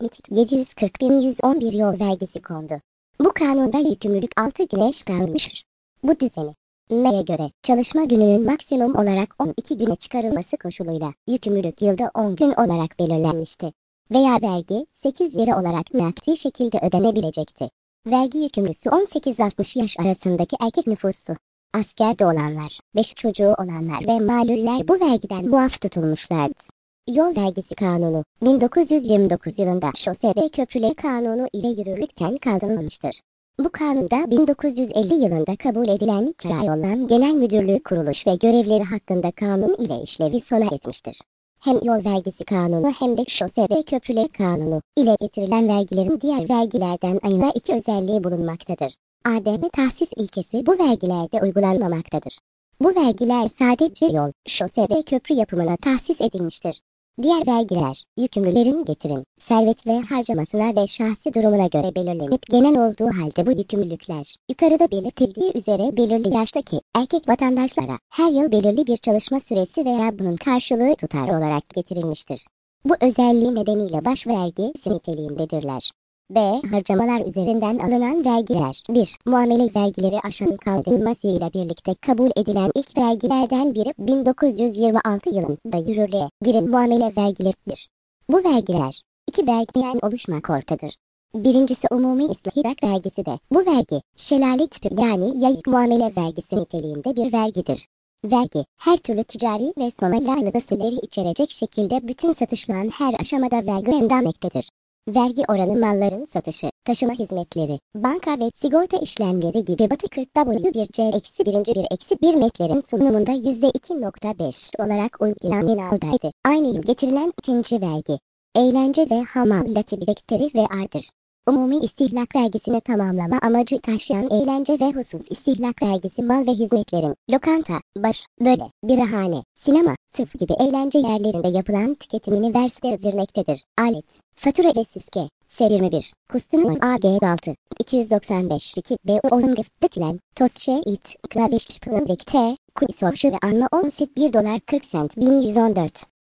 MİT 740.111 yol vergisi kondu. Bu kanunda yükümlülük 6 güne çıkarılmıştır. Bu düzeni M'ye göre çalışma gününün maksimum olarak 12 güne çıkarılması koşuluyla yükümlülük yılda 10 gün olarak belirlenmişti. Veya vergi 800 lira olarak nakdi şekilde ödenebilecekti. Vergi yükümlüsü 18-60 yaş arasındaki erkek nüfustu. Askerde olanlar, 5 çocuğu olanlar ve maluller bu vergiden muaf tutulmuşlardı. Yol vergisi kanunu, 1929 yılında Şose ve Köprüleri Kanunu ile yürürlükten kaldırılmıştır. Bu kanunda 1950 yılında kabul edilen Karayolları Genel Müdürlüğü kuruluş ve görevleri hakkında kanun ile işlevi sona etmiştir. Hem yol vergisi kanunu hem de Şose ve Köprüleri Kanunu ile getirilen vergilerin diğer vergilerden ayıran iki özelliği bulunmaktadır. ADM tahsis ilkesi bu vergilerde uygulanmamaktadır. Bu vergiler sadece yol, şose ve köprü yapımına tahsis edilmiştir. Diğer vergiler, yükümlülerin getirim, servet ve harcamasına ve şahsi durumuna göre belirlenip genel olduğu halde bu yükümlülükler, yukarıda belirtildiği üzere belirli yaştaki erkek vatandaşlara her yıl belirli bir çalışma süresi veya bunun karşılığı tutar olarak getirilmiştir. Bu özelliği nedeniyle baş vergi niteliğindedirler. B. Harcamalar üzerinden alınan vergiler. 1. Muamele vergileri aşanın kaldırılmasıyla birlikte kabul edilen ilk vergilerden biri 1926 yılında yürürlüğe giren muamele vergileridir. Bu vergiler, iki vergiden oluşmaktadır. Birincisi umumi istihdam vergisi de. Bu vergi, şelale tipi yani yayık muamele vergisi niteliğinde bir vergidir. Vergi, her türlü ticari ve sonalaylı usulleri içerecek şekilde bütün satışların her aşamada vergi endamektedir. Vergi oranı malların satışı, taşıma hizmetleri, banka ve sigorta işlemleri gibi Batı 40W1C-1-1 metlerin sunumunda %2.5 olarak uygulanmaktaydı. Aynı yıl getirilen ikinci vergi, eğlence ve hamaliyeti biriktirir ve artır. Umumi istihlak vergisini tamamlama amacı taşıyan eğlence ve husus istihlak vergisi mal ve hizmetlerin, lokanta, bar, böle, birahane, sinema, tıp gibi eğlence yerlerinde yapılan tüketimini vergilendirmektedir. Alet, fatura ve siske, S21, Kustunun AG6, 295, 2, B, Olungıf'takilen, Tosçe, İt, Klaveşpılın ve T, Kuisovşı ve Anma 18 $1.40 1114.